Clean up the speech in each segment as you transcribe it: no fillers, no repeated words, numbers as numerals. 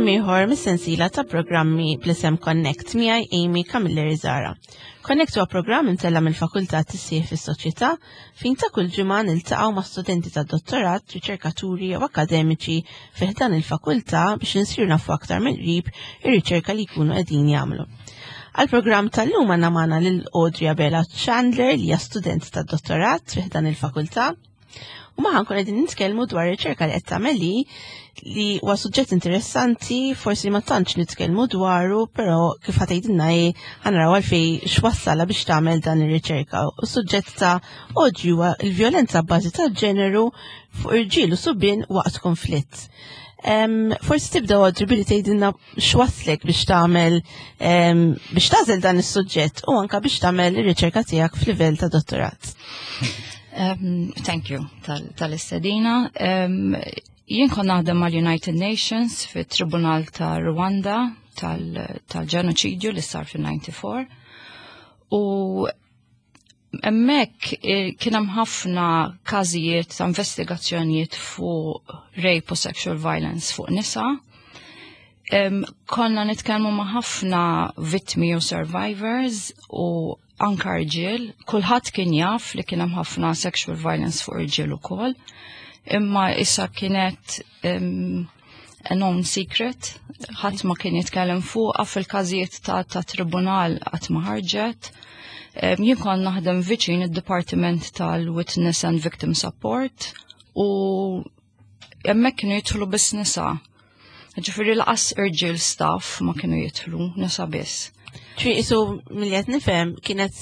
Programm ieħor mis-sensiela ta' programmi bl-isem Connect miegħi Amy Camilleri Zara. Connect huwa programm imtella mill-Fakultà tissieħ fis-soċjetà fejn ta' kull ġimgħa niltaqgħu ma' studenti ta' dottorat, riċerkaturi jew akademiċi fih dan il-fakultà biex insiru nafu aktar mill-qrib ir-riċerka li jkunu qegħdin jagħmlu. Għal-programm tal-lum għandna magħna lil Audrey Bella Chandler li hija student ta' dottorat fih dan il-fakultà. U maħan kun għedin nitkellmu dwar riċerka li qed tagħmel li huwa suġġett interessanti, forsi ma tantx nitkellmu dwaru, però kif ħatejdilna ħanaraw għalfejn x'wassala biex tagħmel dan ir-riċerka. U suġġett ta' Audrey huwa l-vjolenza bbażi tal-ġeneru fuq irġiel u subien waqt konflitt. Forsi tibda Audrey billi tgħidilna x'wasslek biex tagħmel biex tażel dan is-suġġett u anke biex tagħmel ir-riċerka tiegħek f'livell ta' dottorat. Thank you tal-istedina. Jien kon naħdem mal-United Nations fit tribunal ta' Rwanda tal-ġenoċidju li sar fil-94 u hemmhekk kien hemm ħafna każijiet ta' investigazzjonijiet fuq rape u sexual violence fuq nisa. Konna nitkellmu ma' ħafna vittmi u survivors u anka irġiel, kulħadd kien jaf li kien hemm ħafna sexual violence fuq irġiel ukoll, imma issa kienet a known secret, ħadd ma kien jitkellem fuqha fil-każijiet ta' tribunal qatt ma ħarġet. Jien kont naħdem viċin id-Dipartiment tal-Witness and Victim Support u hemmhekk kienu jidħlu biss nisa. Ġifieri laqas irġiel staff ma kienu jidħlu nisa biss. Isu milli qed nifhem kienet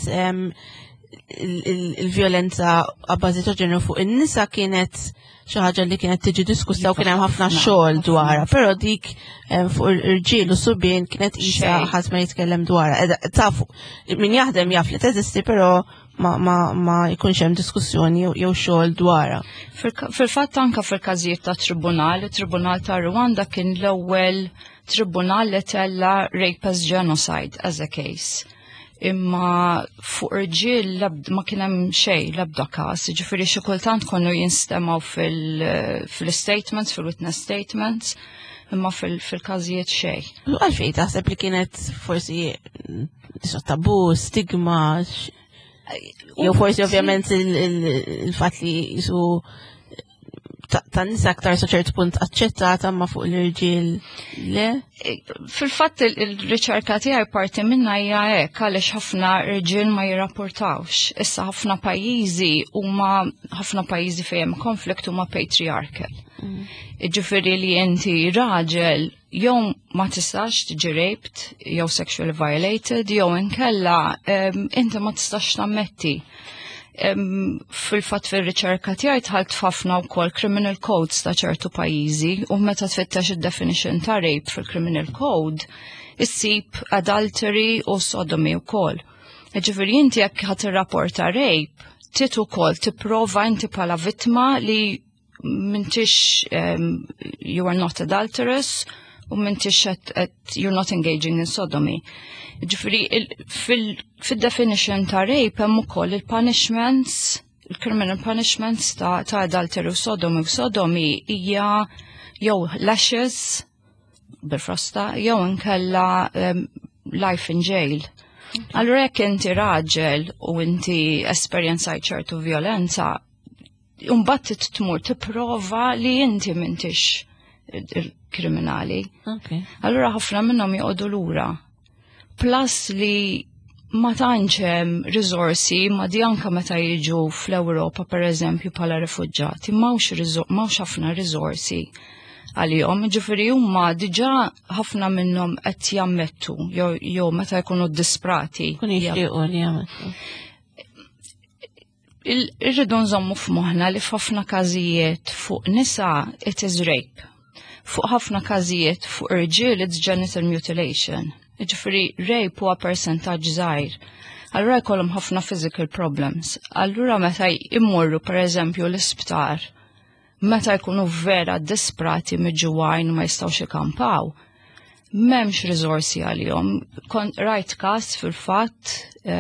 il-vjolenza għabbażi ta' ġeneru fuq in-nisa kienet xi ħaġa li kienet tiġi diskussa u kien hemm ħafna xogħol dwarha, però dik fuq irġiel u subien kienet qisha ħadd ma jitkellem dwarha. Tafu min jaħdem jaf li teżisti però ma jkunx hemm diskussjoni jew xogħol dwarha. Fil-fatt anke fil-każijiet ta' tribunal, it-Tribunal ta' Rwanda kien l-ewwel tribunal li tella rape as genocide as a case. Imma fuq irġiel ma kien hemm xejn l-ebda każ, jiġifieri xi kultant konu jinstemaw fil-statements, fil-witness statements, imma fil-każijiet xejn. Għalfejn taħseb li kienet forsi tabu, stigma, jew forsi ovvjament il-fatt li jisu ta' nisa aktar sa ċert punt aċċettata ma fuq l-irġiel le? Fil-fatt il-riċerka tiegħi parti minnha hija hekk għaliex ħafna irġiel ma jirrapportawx. Issa ħafna pajjiżi fejn hemm konflitt huma patriarchal. Jiġifieri li inti raġel jew ma tistax tiġi raped jew sexually violated jew inkella inti ma tistax tammetti. Fil-fatt fil-riċerka tiegħi tħalt ħafna wkoll criminal codes ta' ċertu pajjiżi u meta tfittex id-definition ta' rape fil-criminal code issib adultery u sodomy wkoll. Ġifieri inti jekk ħadd irrapporta rape trid ukoll tipprova inti bħala vittma li m'intix you are not adulterous u m'intix you're not engaging in sodomy. Ġifieri fil-definition ta' rape hemm ukoll il-punishments, il-criminal punishments ta' adultery u sodomy hija jew lashes bil-frosta jew inkella life in jail. Allura jekk inti raġel u inti esperjenzajt ċertu vjolenza, imbagħad tmur tipprova li inti m'intix kriminali. Allura ħafna minnhom joqogħdu lura. Plus li ma tantx hemm riżorsi ma di anke meta jiġu fl-Ewropa pereżempju bħala rifuġġati m'hawnx ħafna riżorsi għalihom, ġifieri huma diġà ħafna minnhom qed jammettu jew meta jkunu disprati. Irridu nżommu f'moħħna li f'ħafna każijiet fuq nisa it is rape. Fuq ħafna każijiet fuq irġiel it's genital mutilation. Ġifieri rape huwa percentaġġ żgħir. Allura jkollhom ħafna physical problems. Allura meta jmorru pereżempju l-isptar, meta jkunu vera disprati miġuwajn ma jistgħux ikampaw, m'hemmx riżorsi għalihom. Rajt każ fil-fatt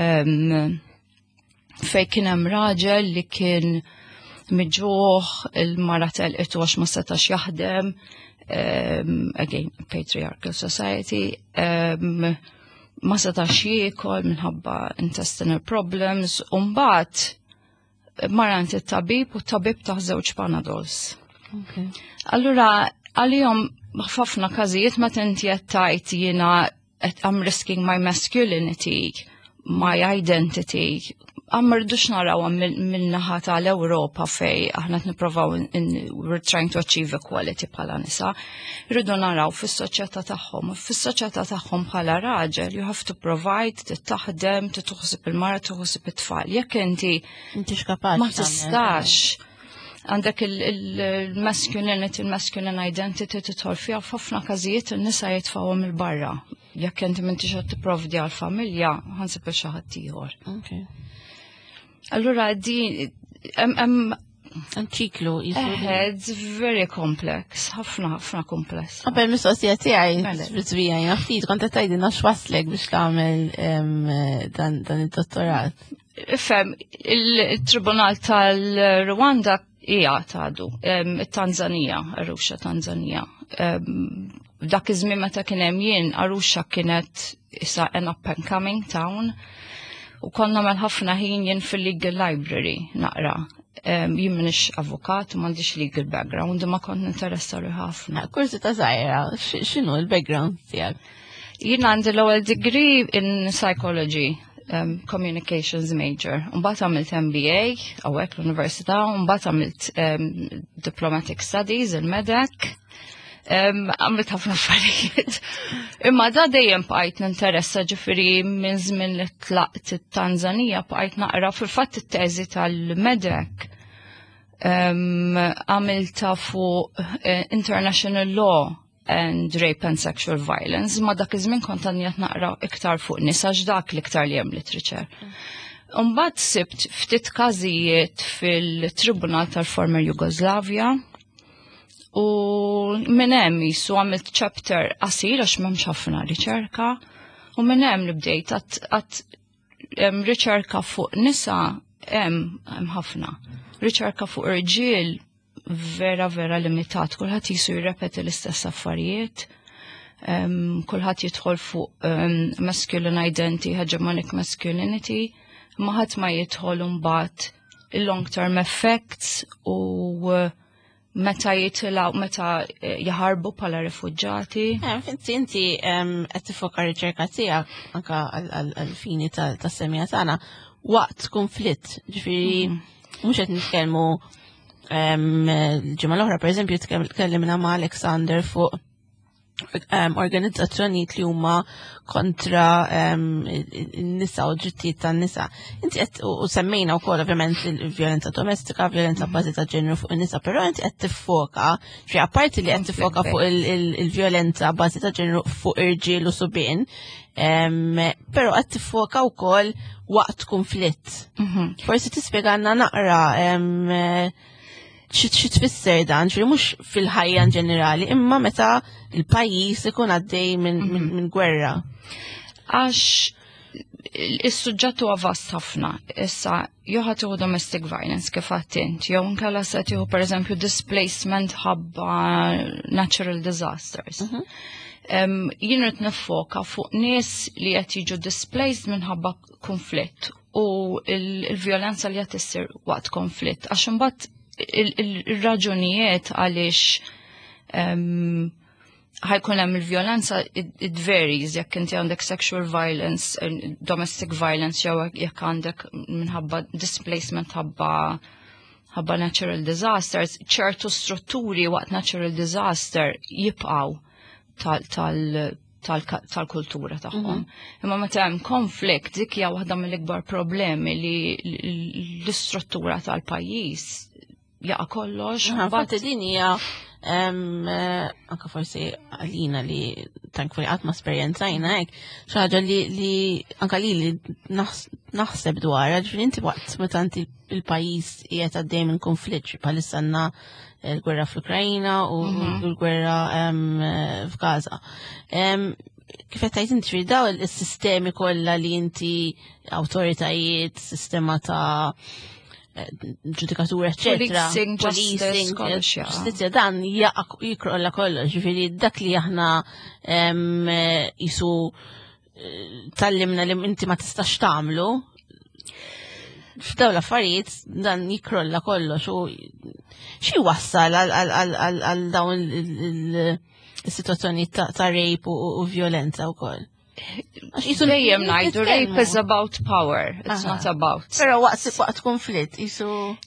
fejn kien hemm raġel li kien miġuħ il-mara telqet għax ma setax jaħdem, again, patriarchal society, ma setax jiekol minħabba intestinal problems, mbagħad marant it-tabib u t-tabib taħ żewġ Panadols. Allura għalihom ħafna każijiet meta inti qed tgħid jiena I'm risking my masculinity, my identity. Rridux naraw mill-naħa tal-Ewropa fej aħna nipprovaw we're trying to achieve equality bħala nisa. Rridu naraw fis-soċjetà tagħhom. Fis-soċjetà tagħhom bħala raġel you have to provide, taħdem, tuħsib il-mara, tuħsib it-tfal. Jekk inti ma tistax għandek il-masculinity, il-masculine identity titħol fiha f'ħafna każijiet in-nisa jitfgħuhom il-barra. Jekk inti m'intix qed tipprovdi għall-familja, ħansib xi ħadd ieħor. Allura di ċiklu it's very complex, ħafna kompless. Qabel mistoqsija tiegħi biżvija jaftit kont qed tgħidilna x'waslek biex tagħmel dan id-dottorat. Ifhem, il-Tribunal tal-Rwanda hija għadu, it-Tanzania, Arusha, Tanzania. Dak iż-żmien meta kien hemm jien, Arusha kienet issa an up and coming town. U konna mal ħafna ħin jien fil-legal library naqra. Jien minix avukat u m'għandix legal background u ma kont interessa li ħafna. Kursi ta' żgħira, x'inhu l-background tiegħek? Jien għandi l-ewwel degree in psychology, communications major. Mbagħad għamilt MBA hawnhekk l-Università, u mbagħad għamilt diplomatic studies il-Medek. Għamilt ħafna affarijiet. Imma da dejjem bqajt ninteressa ġifieri minn żmien li tlaqt it-Tanzania bqajt naqra fil-fatt it-teżi tal-Medek. Għamilta fuq international law and rape and sexual violence, ma dak iż-żmien kont għandijat naqra iktar fuq nisa dak l-iktar li hemm literature. Mbagħad sibt ftit każijiet fil-Tribunal tal-Former Jugoslavja. U minn hemm jisu għamilt chapter qasir għax m'hemmx ħafna riċerka, u minn hemm li bdejt għat riċerka fuq nisa hemm ħafna. Riċerka fuq irġiel vera limitat, kulħadd jisu jirrepeti l-istess affarijiet, kulħadd jidħol fuq masculine identity, hegemonic masculinity, ma ħadd ma jidħol mbagħad il-long term effects u meta jitilaw, meta jaħarbu pala rifugġati. Finti inti qed tifoka riċerka tiegħek anke għal-fini tas-semija tagħna waqt konflitt, ġifieri mhux qed nitkellmu ġimgħa l-oħra pereżempju tkellimna ma' Alexander fuq organizzazzjonijiet li huma kontra n-nisa u drittijiet tan-nisa. Inti qed u semmejna wkoll ovvjament il-vjolenza domestika, vjolenza bbażi ta' ġenru fuq in-nisa, però inti qed tiffoka, apparti li qed tiffoka fuq il-vjolenza bbażi ta' ġenru fuq irġiel u subien, però qed tiffoka wkoll waqt konflitt. Forsi tispjegana naqra xi tfisser dan, ġifieri mhux fil-ħajja ġenerali, imma meta il-pajjiż ikun għaddej minn gwerra. Għax is-suġġett huwa vast ħafna. Issa jew ħadd tieħu domestic violence kif għadt int, jew inkella se tieħu pereżempju displacement ħabba natural disasters. Jien rid nifoka fuq nies li qed jiġu displaced minħabba konflitt u l-vjolenza li qed issir waqt konflitt. Għax imbagħad il-raġunijiet għaliex ħajkun hemm il-vjolenza it varies, jekk inti għandek sexual violence, domestic violence, jew jekk għandek minħabba displacement ħabba natural disasters, ċertu strutturi waqt natural disaster jibqgħu tal-kultura tagħhom. Imma meta hemm konflikt dik hija waħda mill-ikbar problemi li l-istruttura tal-pajjiż jaqa' kollox. Ħafna din hija anke forsi għalina li tankfuli qatt ma esperjenzajna hekk xi ħaġa li anke li naħseb dwarha, ġifieri inti waqt meta inti il-pajjiż qiegħed għaddej minn konflitt bħalissa għandna l-gwerra fl-Ukrajna u l-gwerra f'Gaza. Kif qed tgħid inti daw is-sistemi kollha li inti awtoritajiet, sistema ta' ġudikatura, eccetera. Policing, ġustizja, dan jikrolla kollox, ġifieri dak li aħna jisu tallimna li inti ma tistax tagħmlu. F'dawn l-affarijiet dan jikrolla kollox u xi wassal għal dawn il-sitwazzjoni ta' rape u violenza wkoll. Dejjem ngħidu rape is about power, it's not about. Però waqt konflitt isu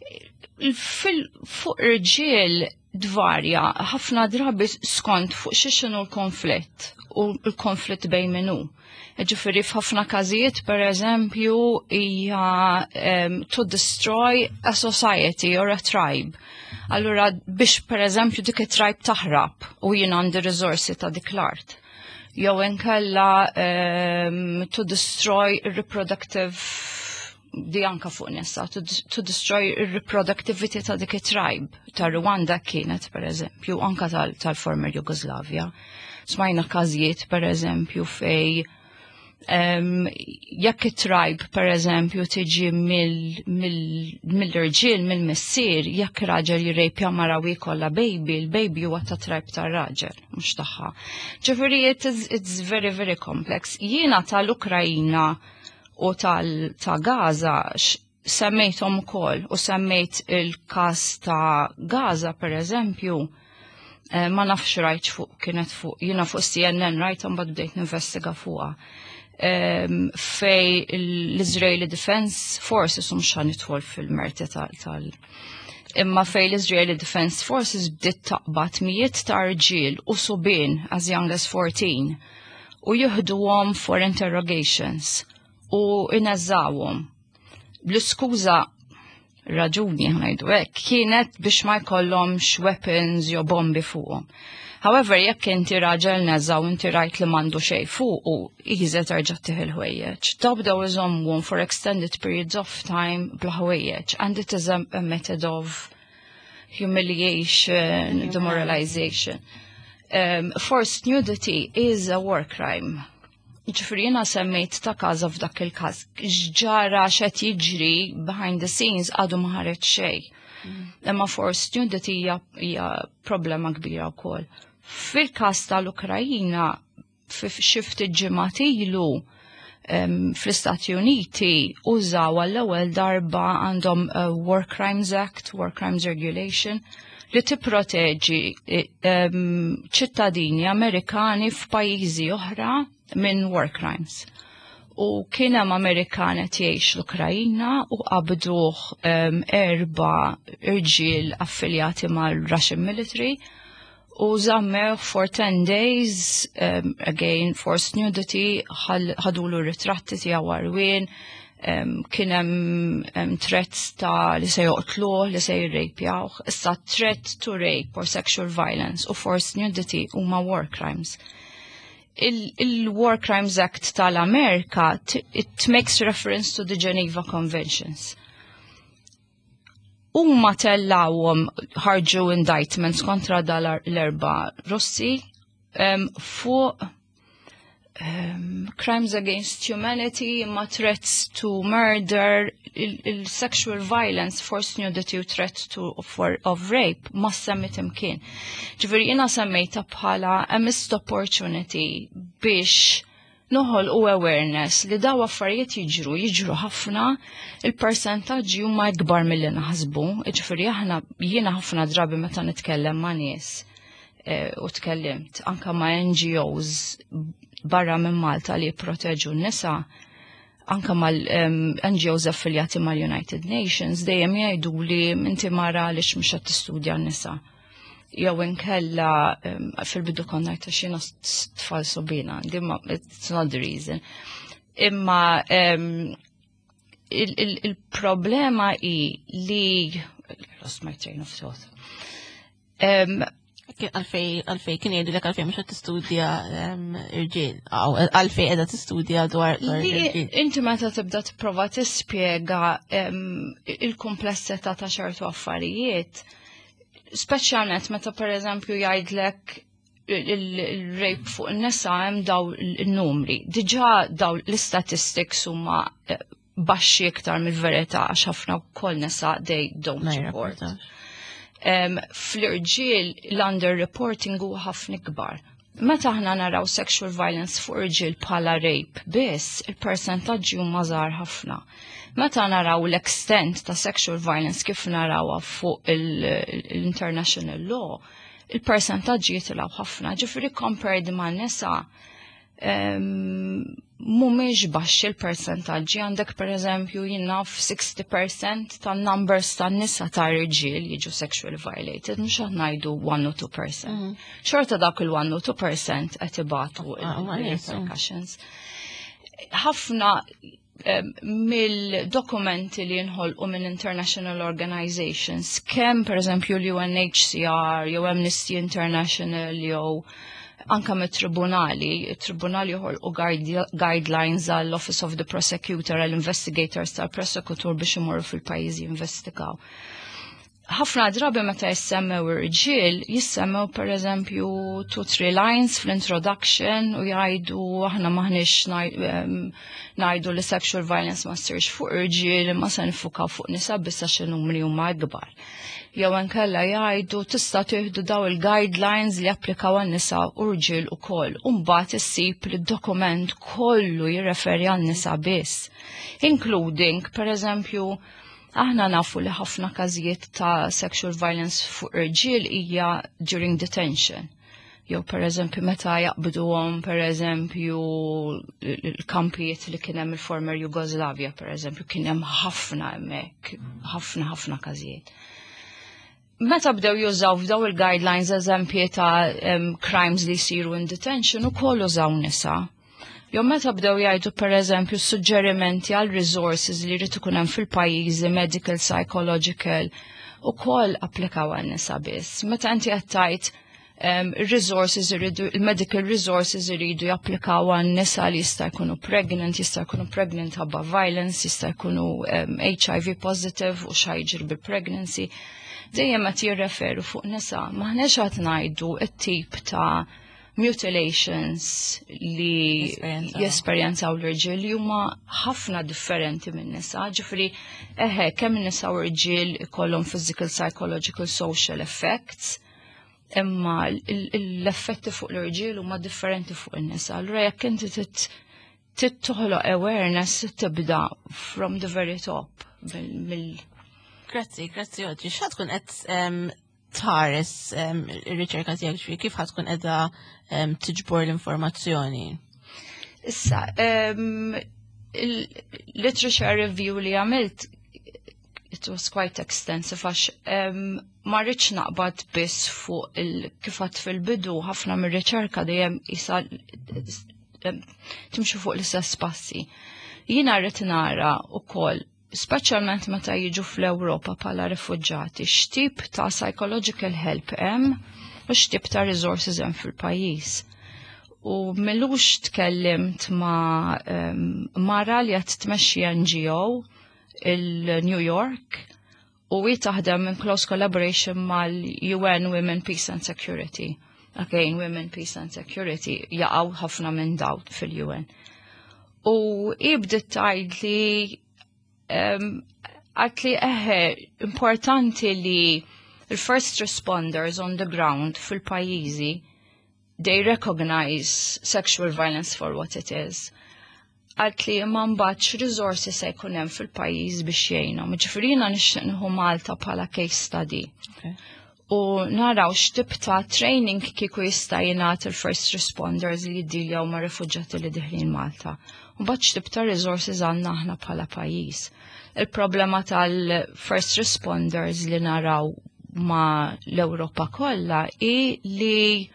fuq irġiel dvarja ħafna drabi skont fuq x'inhu l-konflitt u l-konflitt bejn minnu. Ġifieri f'ħafna każijiet pereżempju hija to destroy a society or a tribe. Allura biex pereżempju dik it-tribe taħrab u jien għandi riżorsi ta' dik l-art. Jew inkella to destroy reproductive di anka fuq nisa, to destroy reproductivity ta' dik it-tribe ta' Rwanda kienet pereżempju anka tal-former Jugoslavja. Smajna każijiet pereżempju fej jekk it-tribe pereżempju tiġi mill-irġiel mill-missier, jekk raġel jirrejpja mara u jkollha baby, il-baby huwa ta' tribe tar-raġel, mhux tagħha. Ġifieri it's very very complex. Jiena tal-Ukrajina u ta' Gaza semmejthom ukoll u semmejt il-każ ta' Gaza pereżempju. Ma nafx rajt fuq kienet fuq jiena fuq CNN rajthom bad bdejt ninvestiga fuqha. Fej l-Israeli Defense Forces mhux nidħol fil-merti tal imma fej l-Israeli Defense Forces bdiet taqbad mijiet ta' irġiel u subien as young as 14 u jieħduhom for interrogations u ineżżawhom. Bl-iskuża raġuni ngħidu hekk kienet biex ma jkollhomx weapons jew bombi fuqhom. However, jekk inti raġel neżaw inti rajt li m'għandu xejn fuq u iżet terġa' tieħ il-ħwejjeġ. Tobdew iżommhom for extended periods of time bla ħwejjeġ, and it is a method of humiliation, demoralization. Forced nudity is a war crime. Ġifieri jiena semmejt ta' każ f'dak il-każ. Ġara x'qed jiġri behind the scenes għadu ma ħareġ xejn. Imma forced nudity hija problema kbira wkoll. Fil-każ tal-Ukrajina xi ftit ġimgħat ilu fl-Istati Uniti użaw għall-ewwel darba għandhom War Crimes Act, War Crimes Regulation, li tipproteġi ċittadini Amerikani f'pajjiżi oħra minn war crimes. U kien hemm Amerikan qed jgħix l-Ukrajina u qabduh 4 irġiel affiljati mal-Russian military u żammew for 10 days, again forced nudity, ħadulu ritratti tiegħu għarwien, kien hemm threats ta' li se joqtluh, li se jirrejpjawh. Issa threat to rape or sexual violence u forced nudity huma war crimes. Il-War Crimes Act tal-Amerika, it makes reference to the Geneva Conventions. Huma tellawhom ħarġu indictments kontra l-4 Russi fuq crimes against humanity, imma threats to murder, il-sexual violence, forced nudity u threat of rape ma semmit imkien. Ġifieri jiena semmejta bħala a missed opportunity biex noħol u awareness li daw affarijiet jiġru ħafna, il-persentaġġi huma ikbar milli naħsbu. Ġifieri jiena ħafna drabi meta nitkellem ma' nies u tkellimt anke ma' NGOs barra minn Malta li jipproteġu n-nisa, anke mal-NGOs affiljati mal-United Nations, dejjem jgħidu li inti mara li mhux qed tistudja n-nisa. Jew inkella fil-bidu kont ngħid għax jiena tfal sobina, it's not the reason. Imma il-problema hi li lost my train of thought. Għalfej, kien jgħidu l-ek għalfej mux għat t-studja irġiel, għalfej għedha t-studja dwar irġiel. Inti meta tibda t-prova t-spiega il-komplessità ta' ċertu affarijiet, speċjalment meta per eżempju jgħidlek il-rape fuq n-nisa hemm daw il-numri. Diġà daw l-statistics huma baxxi iktar mill-verità għax ħafna wkoll nisa they don't report. Fl-irġiel l-underreporting huwa ħafna kbar. Meta aħna naraw sexual violence fuq irġiel bħala rape biss, il-persentaġġi huma żgħar ħafna. Meta naraw l-extent ta' sexual violence kif narawha fuq l-international law, il-persentaġġi jitilgħu ħafna. Ġifieri compared ma' nisa mhumiex baxxi il-persentaġġi, għandek pereżempju jinnaf 60% tan-numbers tan-nisa ta' irġiel jiġu sexually violated, mhux qed ngħidu 1 or 2%. Xorta dak il-1 or 2% qed ibatu il-repercussions. Ħafna mill-dokumenti li jinħolqu minn international organizations, kemm pereżempju l-UNHCR, jew Amnesty International, jew anka mit-tribunali, il-tribunali joħolqu guidelines għall-Office of the Prosecutor, għall-investigators tal-prosekutur biex imorru fil-pajjiżi jinvestigaw. Ħafna drabi meta jissemmew irġiel, jissemmew per eżempju 2-3 lines fl-introduction u jgħidu aħna maħniex ngħidu li sexual violence ma ssirx fuq irġiel imma se nifukaw fuq nisa bissa xi numri huma kbar. Jew inkella jgħidu tista' tieħdu daw il-guidelines li applikaw għan-nisa u rġiel ukoll. U mbagħad issib li d-dokument kollu jirreferi għan-nisa biss, including pereżempju aħna nafu li ħafna każijiet ta' sexual violence fuq irġiel hija during detention. Jew pereżempju meta jaqbduhom pereżempju l-kampijiet li kien hemm il-former Jugoslavja pereżempju kien hemm ħafna hemmhekk, ħafna każijiet. Meta bdew jużaw f'daw il-guidelines eżempji ta' crimes li jsiru in detention ukoll użaw nisa. Jew meta bdew jgħidu pereżempju suġġerimenti għal resources li jrid ikun hemm fil-pajjiżi medical, psychological ukoll applikaw għan-nisa biss. Meta inti qed tgħid il-medical resources iridu japplikaw għan-nisa li jista' jkunu pregnant ħabba violence, jista' jkunu HIV positive u x'ħajġri bil-pregnancy. Dejjem qed jirreferu fuq nisa, maħniex qed ngħidu t-tip ta' mutilations li jesperjenzaw l-irġiel li huma ħafna differenti minn nisa. Ġifieri kemm nisa u irġiel ikollhom physical, psychological, social effects, imma l-effetti fuq l-irġiel huma differenti fuq in-nisa. Allura jekk inti toħloq awareness tibda from the very top Grazzi, Oġġi. X'ħad tkun qed tħares ir-riċerka tiegħek ġifieri kif ħad tkun qiegħda tiġbor l-informazzjoni? Issa, il-literature review li għamilt it was quite extensive għax ma rridx naqbad biss fuq kif għad fil-bidu ħafna mir-riċerka dejjem isa timxu fuq l-istess passi. Jiena rrid nara wkoll speċjalment meta jiġu fl-Ewropa bħala rifuġġati, x'tip ta' psychological help hemm u x'tip ta' resources hemm fil-pajjiż. U milux tkellimt ma' mara li qed tmexxi NGO il-New York u taħdem in close collaboration mal-UN Women Peace and Security. Again, Women Peace and Security jaqgħu ħafna minn dawn fil-UN. U bdiet tgħid li għatli importanti li il-first responders on the ground fil-pajjiżi they recognize sexual violence for what it is. Għatli ma mbagħad resources se jkun hemm fil-pajjiż biex jgħinhom. Ġifieri jiena nixtieq nieħu Malta bħala case study. U naraw x'tip ta' training kieku jista' jingħat il-first responders li jiddiljaw ma' rifuġġati li diħlin Malta. U mbagħad x'tip ta' resources għandna aħna bħala pajjiż. Il-problema tal-first responders li naraw ma' l-Ewropa kollha hi li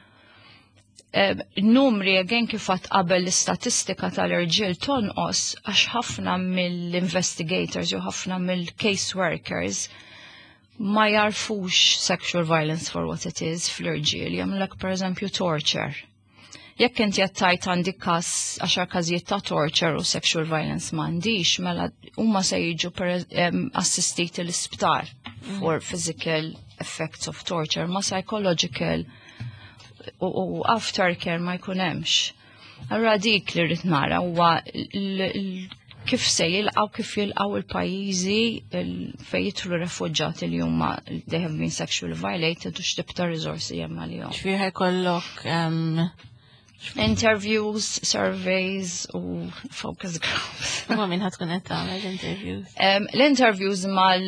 numri again kif qatt qabel l-istatistika tal-irġiel tonqos għax ħafna mill-investigators jew ħafna mill-case workers ma jarfux sexual violence for what it is fl-irġiel, jagħmlek pereżempju torture. Jekk inti qed tajt għandi każ 10 każijiet ta' torture u sexual violence m'għandix, mela huma se jiġu assistiti l-isptar for physical effects of torture, ma psychological u aftercare ma jkun hemmx. Allura dik li rrid nara huwa kif se jilqaw kif jilqaw il-pajjiżi fejn jidħlu refuġġati li huma they have been sexually violated u x'tib ta' riżorsi hemm għalihom. Ġifieri kollok Interviews, surveys u focus groups. ma min ħatkun qed tagħmel interviews. L-interviews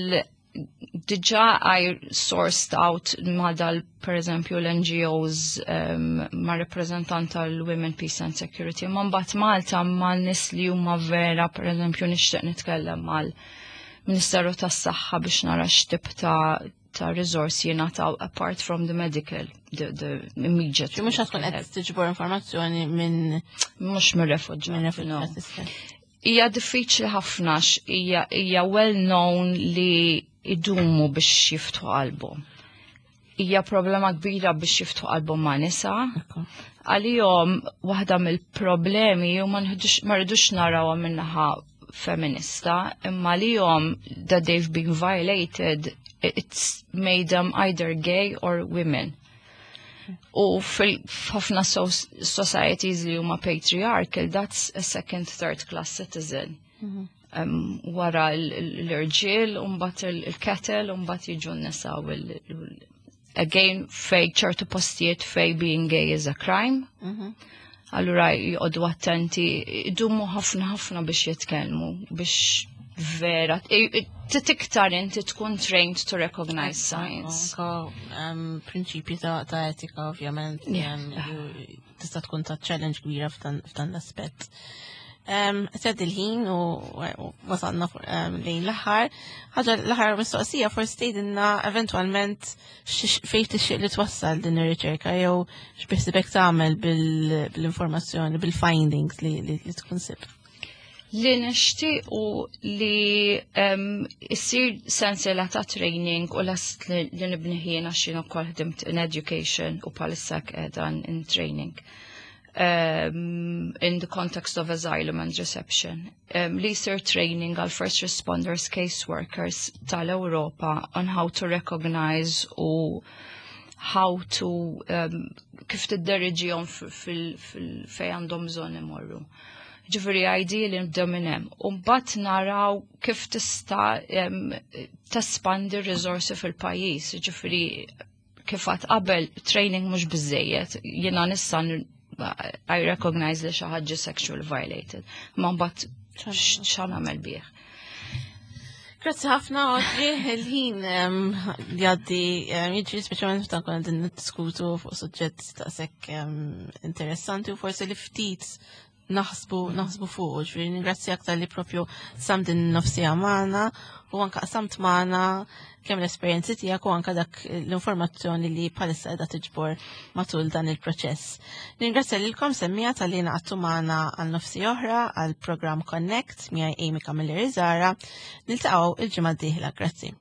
diġà I sourced out ma per eżempju l-NGOs ma' reprezentant tal-Women, Peace and Security. Ma' mbagħad Malta ma' nis li huma vera per eżempju nixtieq nitkellem mal-Ministeru tas-Saħħa biex nara x'tip ta' risorsi jingħataw apart from the medical, the immediate. Mhux tkun qed tiġbor informazzjoni minn mhux mir-refuġġati. Hija diffiċli ħafna hija well known li idumu biex jiftħu qalbhom. Hija problema kbira biex jiftħu qalbhom ma' nisa. Għalihom waħda mill-problemi u ma rridux narawha minnaħa feminista, imma għalihom that they've been violated, it's made them either gay or women. U f'ħafna societies li huma patriarchal, that's a second, third class citizen. Wara l-irġiel, mbagħad il-ketel, mbagħad jiġu n-nisa. Again, fej ċertu postijiet fej being gay is a crime. Allura jqogħdu attenti, idumu ħafna biex jitkellmu, biex vera, tiktar inti tkun trained to recognize signs. Prinċipji ta' etika, ovvjament, tista' tkun ta' challenge kbira f'dan l-aspett. Sed il-ħin u wasalna lejn l-aħħar. Ħaġa l-aħħar mistoqsija forsi tgħidilna eventwalment fejn tixtieq li twassal din ir-riċerka jew x'biħsibek tagħmel bil-informazzjoni, bil-findings li tkun sibt. Li nixtiequ li issir sensiela ta' training u last li nibniħien għax jien ukoll ħdimt in education u bħalissa qiegħda in training. In the context of asylum and reception. Li jsir training għal first responders, caseworkers tal-Ewropa on how to recognize u how to kif tidderriġihom fej għandhom bżonn imorru. Ġifieri għajdi li nibdew minn hemm. U mbagħad naraw kif tista' tespandi r-riżorsi fil-pajjiż. Ġifieri kif qatt qabel training mhux biżejjed. Jiena nissa I recognize li xi ħaġa sexually violated. Ma mbagħad x'għan nagħmel bih. Grazzi ħafna Audrey, il-ħin li għaddi jiġri speċjalment f'dan konna din niddiskutu fuq suġġett daqshekk interessanti u forsi li ftit naħsbu fuq, ġifieri ningrazzjak tal-li propju samdin nofsija magħna u anke qasamt magħna kemm l-esperjenzi tiegħek u anke dak l-informazzjoni li bħalissa qiegħda tiġbor matul dan il-proċess. Ningrazzja lilkom semmija tal-li naqgħodtu magħna għal nofsi oħra għal programm Connect miegħi Amy Camilleri Zara. Niltaqgħu il-ġimgħa d-dieħla. Grazzi.